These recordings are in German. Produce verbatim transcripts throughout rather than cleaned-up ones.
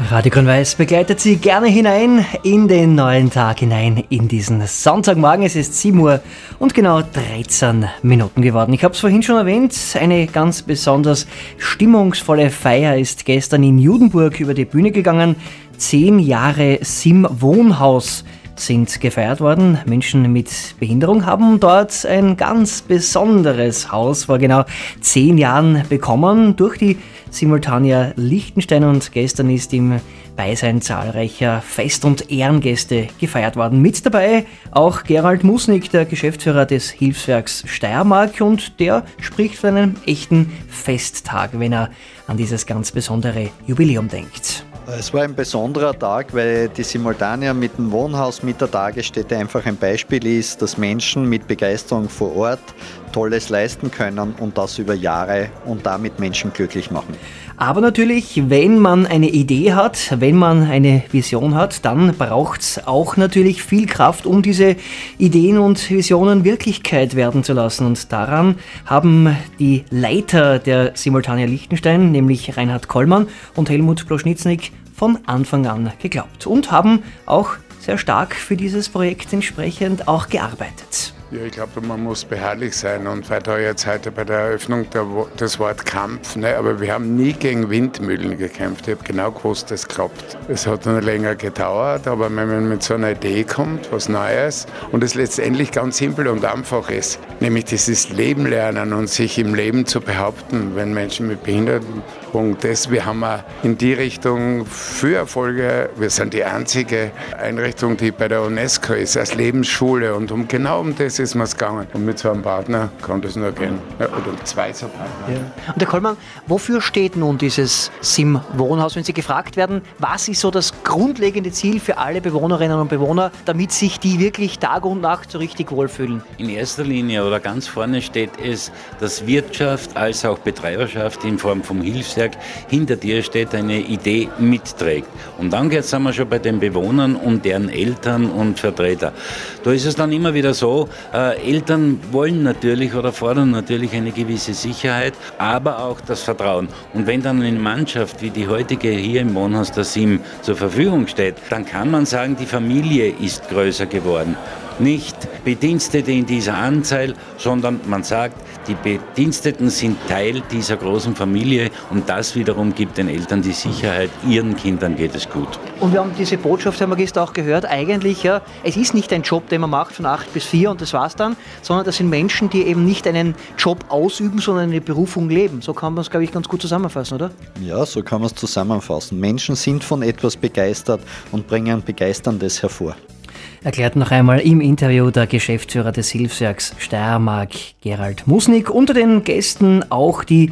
Radio Grün-Weiß begleitet Sie gerne hinein in den neuen Tag, hinein in diesen Sonntagmorgen. Es ist sieben Uhr und genau dreizehn Minuten geworden. Ich habe es vorhin schon erwähnt, eine ganz besonders stimmungsvolle Feier ist gestern in Judenburg über die Bühne gegangen. Zehn Jahre Sim-Wohnhaus sind gefeiert worden. Menschen mit Behinderung haben dort ein ganz besonderes Haus vor genau zehn Jahren bekommen durch die Simultania Liechtenstein, und gestern ist im Beisein zahlreicher Fest- und Ehrengäste gefeiert worden. Mit dabei auch Gerald Musnik, der Geschäftsführer des Hilfswerks Steiermark, und der spricht von einem echten Festtag, wenn er an dieses ganz besondere Jubiläum denkt. Es war ein besonderer Tag, weil die Simultania mit dem Wohnhaus mit der Tagesstätte einfach ein Beispiel ist, dass Menschen mit Begeisterung vor Ort Tolles leisten können und das über Jahre und damit Menschen glücklich machen. Aber natürlich, wenn man eine Idee hat, wenn man eine Vision hat, dann braucht es auch natürlich viel Kraft, um diese Ideen und Visionen Wirklichkeit werden zu lassen. Und daran haben die Leiter der Simultania Liechtenstein, nämlich Reinhard Kollmann und Helmut Ploschnitznik, von Anfang an geglaubt und haben auch sehr stark für dieses Projekt entsprechend auch gearbeitet. Ja, ich glaube, man muss beharrlich sein, und weil da jetzt heute bei der Eröffnung der, das Wort Kampf, ne, aber wir haben nie gegen Windmühlen gekämpft. Ich habe genau gewusst, das klappt. Es hat noch länger gedauert, aber wenn man mit so einer Idee kommt, was Neues, und es letztendlich ganz simpel und einfach ist, nämlich dieses Leben lernen und sich im Leben zu behaupten, wenn Menschen mit Behinderung, das, wir haben in die Richtung für Erfolge, wir sind die einzige Einrichtung, die bei der UNESCO ist, als Lebensschule, und um genau um das ist mir es gegangen. Und mit so einem Partner kann das nur gehen. Ja, oder zwei so Partner. Ja. Und Herr Kollmann, wofür steht nun dieses Sim-Wohnhaus, wenn Sie gefragt werden, was ist so das grundlegende Ziel für alle Bewohnerinnen und Bewohner, damit sich die wirklich Tag und Nacht so richtig wohlfühlen? In erster Linie oder ganz vorne steht es, dass Wirtschaft als auch Betreiberschaft in Form vom Hilfswerk hinter dir steht, eine Idee mitträgt. Und dann geht es schon bei den Bewohnern und deren Eltern und Vertreter. Da ist es dann immer wieder so, äh, Eltern wollen natürlich oder fordern natürlich eine gewisse Sicherheit, aber auch das Vertrauen. Und wenn dann eine Mannschaft wie die heutige hier im Wohnhaus der Sim zur Verfügung steht, dann kann man sagen, die Familie ist größer geworden. Nicht Bedienstete in dieser Anzahl, sondern man sagt, die Bediensteten sind Teil dieser großen Familie, und das wiederum gibt den Eltern die Sicherheit, ihren Kindern geht es gut. Und wir haben diese Botschaft, haben wir gestern auch gehört, eigentlich, ja, es ist nicht ein Job, den man macht von acht bis vier und das war's dann, sondern das sind Menschen, die eben nicht einen Job ausüben, sondern eine Berufung leben. So kann man es, glaube ich, ganz gut zusammenfassen, oder? Ja, so kann man es zusammenfassen. Menschen sind von etwas begeistert und bringen Begeisterndes hervor. Erklärt noch einmal im Interview der Geschäftsführer des Hilfswerks Steiermark, Gerald Musnik. Unter den Gästen auch die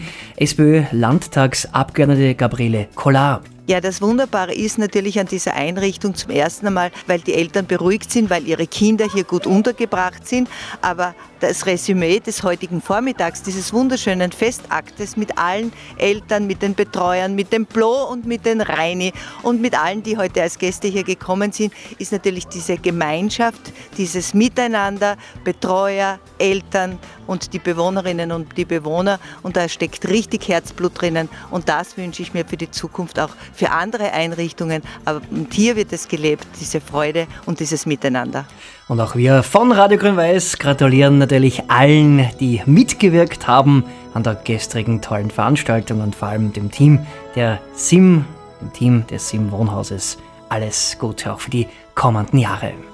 SPÖ-Landtagsabgeordnete Gabriele Kollar. Ja, das Wunderbare ist natürlich an dieser Einrichtung zum ersten Mal, weil die Eltern beruhigt sind, weil ihre Kinder hier gut untergebracht sind. Aber das Resümee des heutigen Vormittags, dieses wunderschönen Festaktes mit allen Eltern, mit den Betreuern, mit dem Blo und mit den Reini und mit allen, die heute als Gäste hier gekommen sind, ist natürlich diese Gemeinschaft, dieses Miteinander, Betreuer, Eltern und die Bewohnerinnen und die Bewohner. Und da steckt richtig Herzblut drinnen, und das wünsche ich mir für die Zukunft auch für andere Einrichtungen. Aber hier wird es gelebt, diese Freude und dieses Miteinander. Und auch wir von Radio Grün-Weiß gratulieren natürlich allen, die mitgewirkt haben an der gestrigen tollen Veranstaltung, und vor allem dem Team der Sim, dem Team des Sim-Wohnhauses. Alles Gute auch für die kommenden Jahre.